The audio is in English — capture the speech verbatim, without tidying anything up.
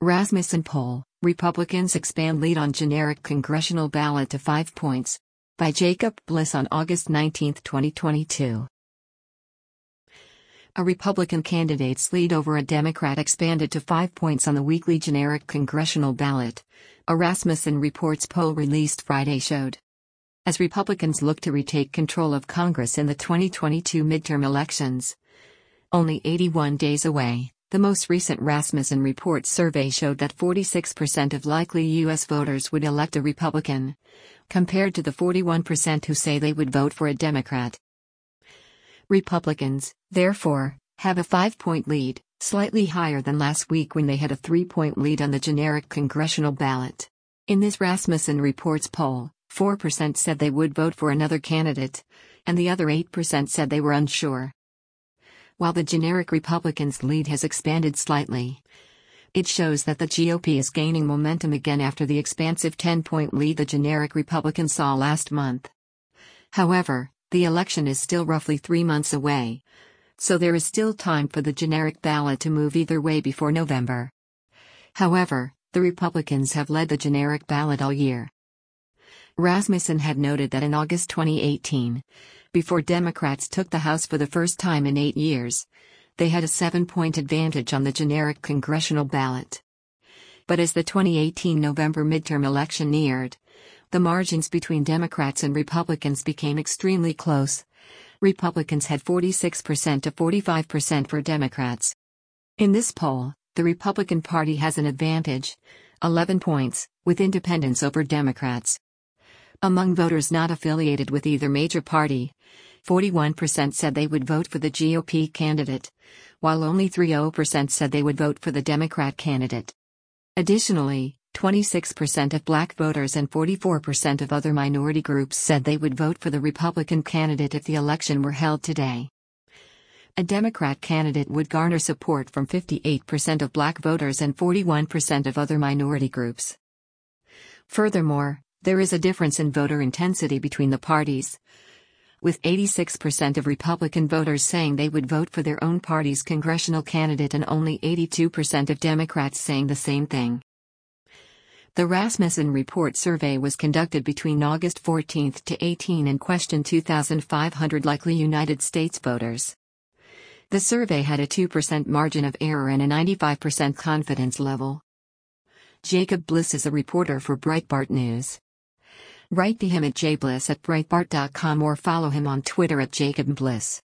Rasmussen poll, Republicans expand lead on generic congressional ballot to five points. By Jacob Bliss on August nineteenth, twenty twenty-two. A Republican candidate's lead over a Democrat expanded to five points on the weekly generic congressional ballot, a Rasmussen Reports poll released Friday showed. As Republicans look to retake control of Congress in the twenty twenty-two midterm elections, only eighty-one days away, the most recent Rasmussen Reports survey showed that forty-six percent of likely U S voters would elect a Republican, compared to the forty-one percent who say they would vote for a Democrat. Republicans, therefore, have a five-point lead, slightly higher than last week when they had a three-point lead on the generic congressional ballot. In this Rasmussen Reports poll, four percent said they would vote for another candidate, and the other eight percent said they were unsure. While the generic Republicans' lead has expanded slightly, it shows that the G O P is gaining momentum again after the expansive ten-point lead the generic Republicans saw last month. However, the election is still roughly three months away, so there is still time for the generic ballot to move either way before November. However, the Republicans have led the generic ballot all year. Rasmussen had noted that in August twenty eighteen, before Democrats took the House for the first time in eight years, they had a seven-point advantage on the generic congressional ballot. But as the twenty eighteen November midterm election neared, the margins between Democrats and Republicans became extremely close. Republicans had forty-six percent to forty-five percent for Democrats. In this poll, the Republican Party has an advantage, eleven points, with independents over Democrats. Among voters not affiliated with either major party, forty-one percent said they would vote for the G O P candidate, while only thirty percent said they would vote for the Democrat candidate. Additionally, twenty-six percent of black voters and forty-four percent of other minority groups said they would vote for the Republican candidate if the election were held today. A Democrat candidate would garner support from fifty-eight percent of black voters and forty-one percent of other minority groups. Furthermore, there is a difference in voter intensity between the parties, with eighty-six percent of Republican voters saying they would vote for their own party's congressional candidate and only eighty-two percent of Democrats saying the same thing. The Rasmussen Report survey was conducted between August fourteenth to eighteenth and questioned two thousand five hundred likely United States voters. The survey had a two percent margin of error and a ninety-five percent confidence level. Jacob Bliss is a reporter for Breitbart News. Write to him at jbliss at breitbart dot com or follow him on Twitter at Jacob Bliss.